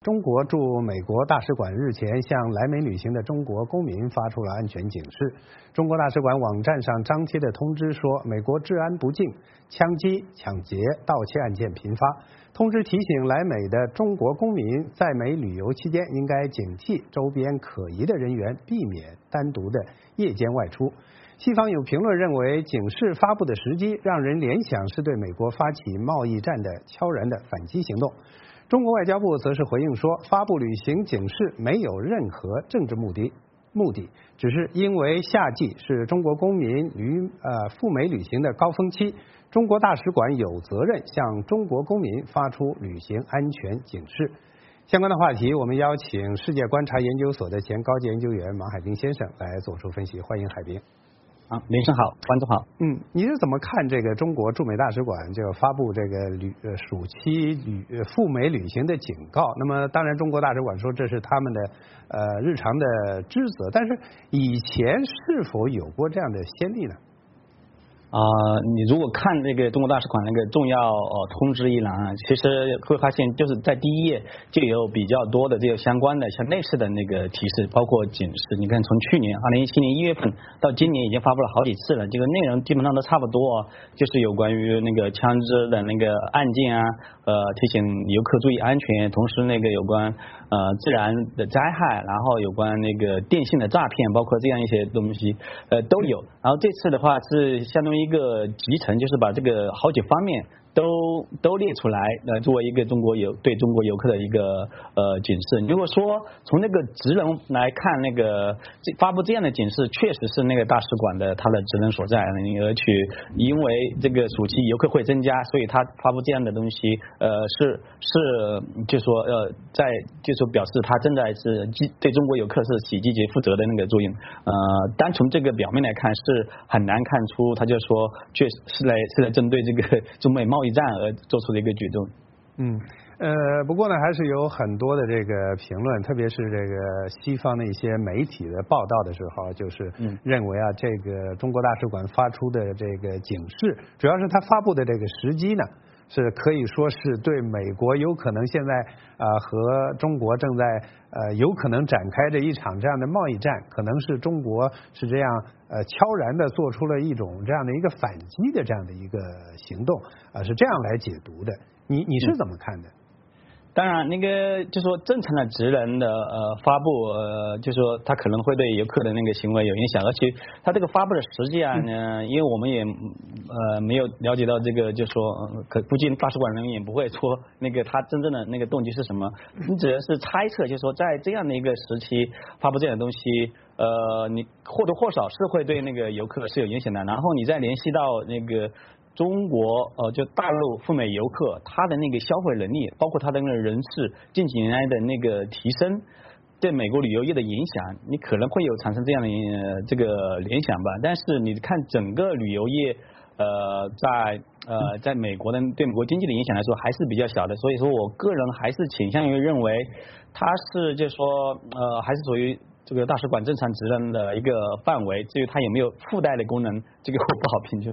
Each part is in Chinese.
中国驻美国大使馆日前向来美旅行的中国公民发出了安全警示。中国大使馆网站上张贴的通知说，美国治安不敬，枪击、抢劫、盗窃案件频发。通知提醒来美的中国公民在美旅游期间应该警惕周边可疑的人员，避免单独的夜间外出。西方有评论认为，警示发布的时机让人联想是对美国发起贸易战的悄然的反击行动。中国外交部则是回应说，发布旅行警示没有任何政治目的，只是因为夏季是中国公民赴美旅行的高峰期，中国大使馆有责任向中国公民发出旅行安全警示。相关的话题，我们邀请世界观察研究所的前高级研究员马海兵先生来做出分析。欢迎海兵。 林生好，观众好。 你是怎么看这个中国驻美大使馆就发布这个暑期赴美旅行的警告？那么当然，中国大使馆说这是他们的日常的职责，但是以前是否有过这样的先例呢？ 你如果看那个中国大使馆那个重要通知一栏啊，其实会发现就是在第一页就有比较多的这个相关的像类似的那个提示，包括警示。你看，从去年2017年1月份到今年已经发布了好几次了，这个内容基本上都差不多，就是有关于那个枪支的那个案件啊，提醒游客注意安全，同时那个有关自然的灾害，然后有关那个电信的诈骗，包括这样一些东西都有。然后这次的话是相当于一个集成，就是把这个好几方面都列出来，作为一个对中国游客的一个警示。如果说从那个职能来看，那个发布这样的警示，确实是那个大使馆的他的职能所在，而去因为这个暑期游客会增加，所以他发布这样的东西，就说就说表示他正在是对中国游客是起积极负责的那个作用。单从这个表面来看是很难看出，他就说确实是来针对这个中美贸易战而做出的一个举动。 不过呢，还是有很多的这个评论，特别是这个西方的一些媒体的报道的时候，就是认为这个中国大使馆发出的这个警示，主要是他发布的这个时机呢，是可以说是对美国有可能现在和中国正在有可能展开这一场这样的贸易战，可能是中国是这样悄然的做出了一种这样的一个反击的这样的一个行动，是这样来解读的。你是怎么看的？ 当然，那个就说正常的职能的发布，就说它可能会对游客的那个行为有影响，而且它这个发布的实际啊呢，因为我们也没有了解到这个，就说估计大使馆人员也不会说那个他真正的那个动机是什么，你只能是猜测，就说在这样的一个时期发布这样的东西，你或多或少是会对那个游客是有影响的，然后你再联系到那个中国就大陆赴美游客他的那个消费能力，包括他的那个人次近几年来的那个提升，对美国旅游业的影响，你可能会有产生这样的这个联想吧。但是你看整个旅游业在美国的对美国经济的影响来说还是比较小的，所以说我个人还是倾向于认为它是就说还是属于这个大使馆正常职能的一个范围，至于它有没有附带的功能，这个我不好评论。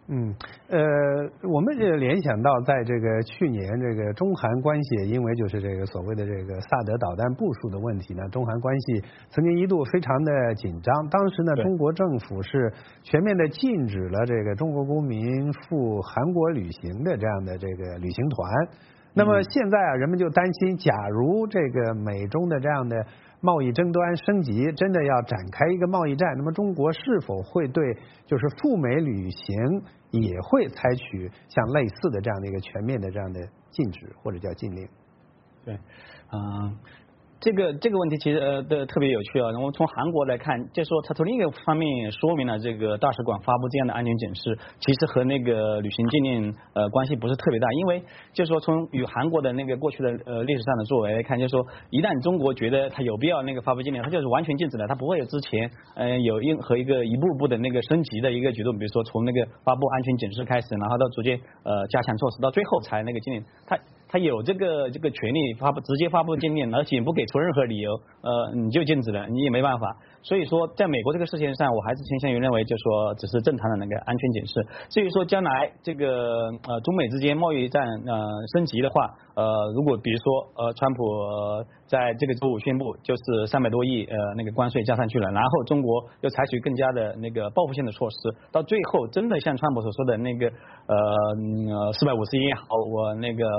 我们联想到在这个去年这个中韩关系，因为就是这个所谓的这个萨德导弹部署的问题呢，中韩关系曾经一度非常的紧张。当时呢，中国政府是全面的禁止了这个中国公民赴韩国旅行的这样的这个旅行团。那么现在人们就担心，假如这个美中的这样的贸易争端升级，真的要展开一个贸易战，那么中国是否会对就是赴美旅行也会采取像类似的这样的一个全面的这样的禁止或者叫禁令？ 对，这个问题其实特别有趣啊。我们从韩国来看，就说它从另一个方面说明了这个大使馆发布这样的安全警示，其实和那个旅行禁令关系不是特别大，因为就是说从与韩国的那个过去的历史上的作为来看，就是说一旦中国觉得它有必要那个发布禁令，它就是完全禁止了，它不会有之前有任何一步步的那个升级的一个举动，比如说从那个发布安全警示开始，然后到逐渐加强措施，到最后才那个禁令。 他有这个权利直接发布禁令，而且不给出任何理由，你就禁止了，你也没办法。所以说，在美国这个事情上，我还是倾向于认为，就是说只是正常的那个安全警示。至于说将来这个中美之间贸易战升级的话，如果比如说川普在这个周五宣布就是300多亿那个关税加上去了，然后中国又采取更加的那个报复性的措施，到最后真的像川普所说的那个450亿也好，我那个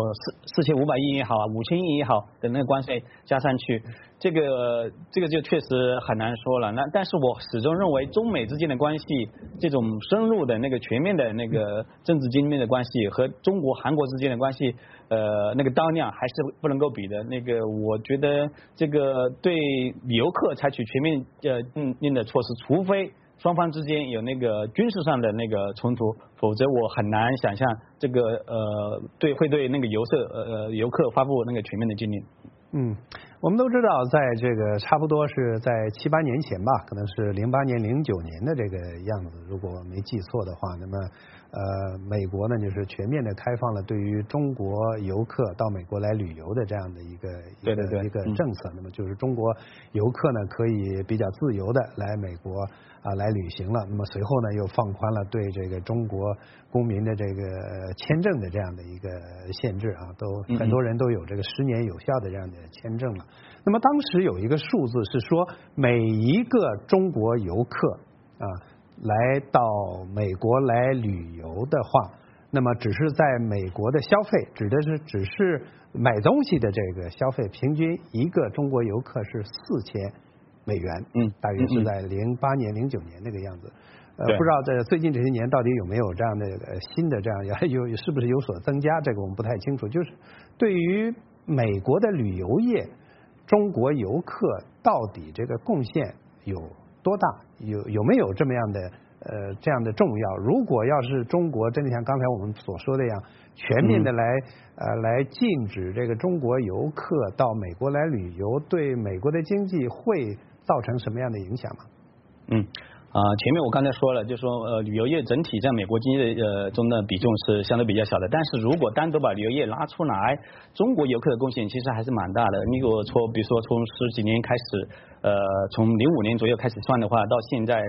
4500亿也好啊，5000亿也好的那个关税加上去，这个就确实很难说了。但是我始终认为中美之间的关系，这种深入的那个全面的那个政治经贸的关系和中国韩国之间的关系，那个当量还是不能够比的。那个我觉得这个对游客采取全面令的措施，除非双方之间有那个军事上的那个冲突，否则我很难想象这个会对那个游客发布那个全面的禁令。 我们都知道，在这个差不多是在7、8年前吧，可能是08年、09年的这个样子，如果没记错的话，那么美国呢就是全面的开放了对于中国游客到美国来旅游的这样的一个政策。那么就是中国游客呢可以比较自由的来美国来旅行了。那么随后呢又放宽了对这个中国公民的这个签证的这样的一个限制啊，都很多人都有这个10年有效的这样的签证了。那么当时有一个数字是说，每一个中国游客来到美国来旅游的话，那么只是在美国的消费，只是买东西的这个消费，平均一个中国游客是4000美元，大约是在08年、09年那个样子。不知道在最近这些年到底有没有这样的新的这样是不是有所增加，这个我们不太清楚。就是对于美国的旅游业，中国游客到底这个贡献有多大？有没有这么样的重要？如果要是中国真的像刚才我们所说的样，全面的来禁止这个中国游客到美国来旅游，对美国的经济会造成什么样的影响吗？ 前面我刚才说了，就是说旅游业整体在美国经济中的比重是相对比较小的，但是如果单独把旅游业拉出来，中国游客的贡献其实还是蛮大的。比如说从10几年开始，从05年左右开始算的话，到现在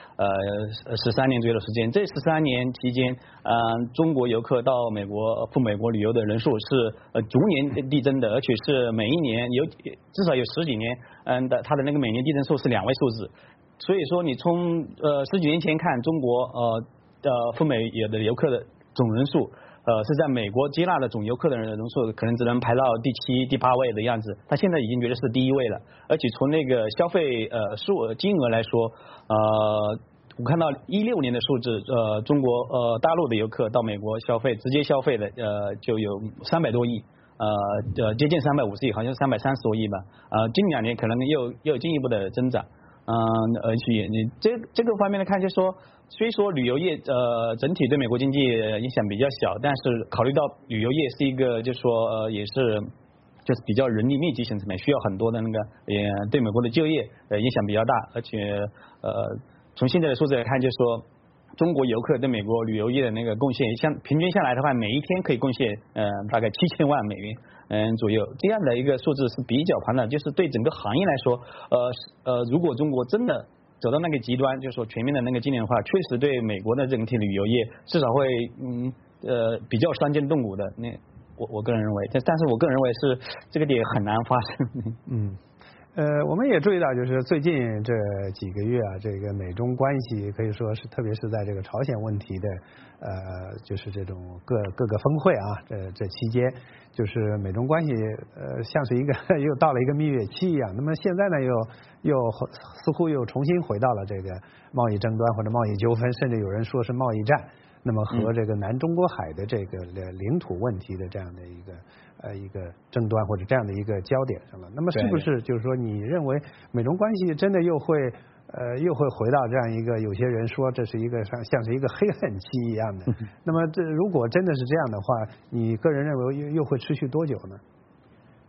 13年左右的时间，这13年期间，中国游客到赴美国旅游的人数是逐年递增的，而且是每一年至少有10几年，它的那个每年递增数是2位数字。所以说，你从10几年前看，中国赴美的游客的总人数，是在美国接纳的总游客的人数可能只能排到第7、第8位的样子，他现在已经觉得是第1位了。而且从那个消费金额来说，我看到16年的数字，中国大陆的游客到美国消费直接消费的就有300多亿。接近350亿，好像是330多亿吧。近2年可能又进一步的增长。而且你这个方面来看，就是说，虽说旅游业整体对美国经济影响比较小，但是考虑到旅游业是一个就是说也是就是比较人力密集型层面，需要很多的那个对美国的就业影响比较大，而且从现在的数字来看，就是说中国游客对美国旅游业的那个贡献，平均下来的话，每一天可以贡献大概7000万美元左右，这样的一个数字是比较庞大，就是对整个行业来说，如果中国真的走到那个极端，就是说全面的那个禁令的话，确实对美国的整体旅游业至少会比较伤筋动骨的。那我个人认为，但是我个人认为是这个点很难发生。 我们也注意到，就是最近这几个月这个美中关系可以说是，特别是在这个朝鲜问题的就是这种各个峰会这期间，就是美中关系像是又到了一个蜜月期一样。那么现在呢又似乎又重新回到了这个贸易争端或者贸易纠纷，甚至有人说是贸易战。那么和这个南中国海的这个领土问题的这样的一个争端或者这样的一个焦点上了。那么是不是就是说你认为美中关系真的又会回到这样一个，有些人说这是一个像是一个黑暗期一样的。那么如果真的是这样的话，你个人认为又会持续多久呢？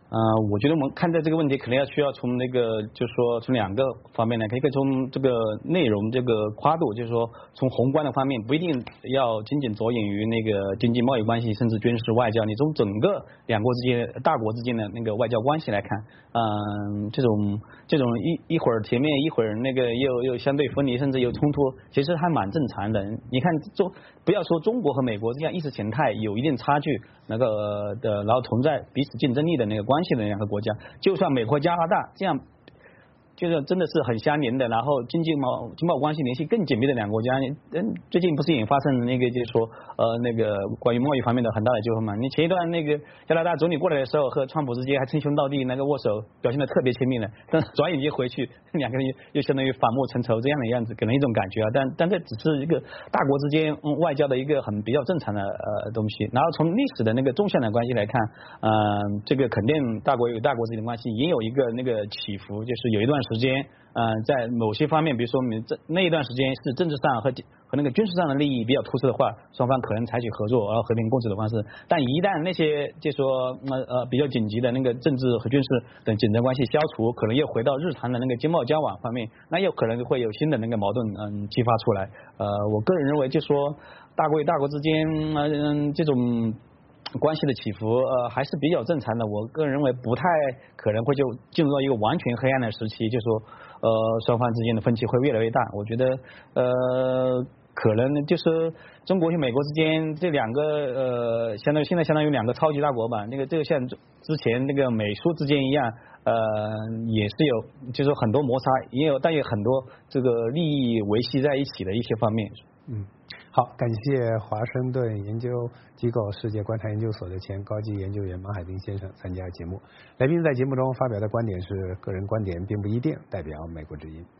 我觉得我们看待这个问题，可能需要从那个，就是说从2个方面来看，一个从这个内容这个跨度，就是说从宏观的方面，不一定要仅仅着眼于那个经济贸易关系，甚至军事外交，你从整个2国之间、大国之间的那个外交关系来看，这种一会儿甜蜜，一会儿那个又相对分离，甚至有冲突，其实还蛮正常的。你看不要说中国和美国这样意识形态有一定差距，然后存在彼此竞争力的那个关系的2个国家，就算美国、加拿大这样，就是真的是很相连的，然后经贸关系联系更紧密的2个国家，最近不是也发生那个就是说那个关于贸易方面的很大的纠纷嘛？你前一段那个加拿大总理过来的时候，和川普之间还称兄道弟，那个握手表现的特别亲密的，但是转眼间回去，2个人又相当于反目成仇这样的样子，给人一种感觉啊。但这只是一个大国之间外交的一个比较正常的东西。然后从历史的那个纵向的关系来看，这个肯定大国与大国之间的关系也有一个那个起伏，就是有一段时间，在某些方面，比如说那一段时间是政治上和那个军事上的利益比较突出的话，双方可能采取合作和平共处的方式。但一旦那些就说比较紧急的那个政治和军事等紧张关系消除，可能又回到日常的那个经贸交往方面，那又可能会有新的那个矛盾激发出来。我个人认为，就说大国与大国之间这种关系的起伏还是比较正常的。我个人认为不太可能会就进入到一个完全黑暗的时期，就说双方之间的分歧会越来越大。我觉得可能就是中国与美国之间这2个现在相当于2个超级大国吧。那个就像之前那个美苏之间一样，也是有就是很多摩擦，但也很多这个利益维系在一起的一些方面。 好，感谢华盛顿研究机构世界观察研究所的前高级研究员马海兵先生参加节目。来宾在节目中发表的观点是个人观点，并不一定代表美国之音。